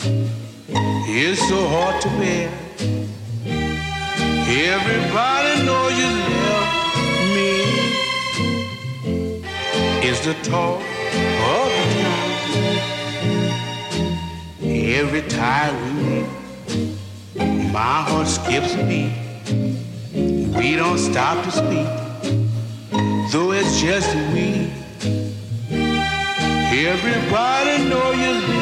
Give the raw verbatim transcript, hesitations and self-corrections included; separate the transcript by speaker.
Speaker 1: is so hard to bear. Everybody knows you left me. It's the talk of the town. Every time we meet, my heart skips a beat. We don't stop to speak, though it's just we. Everybody knows you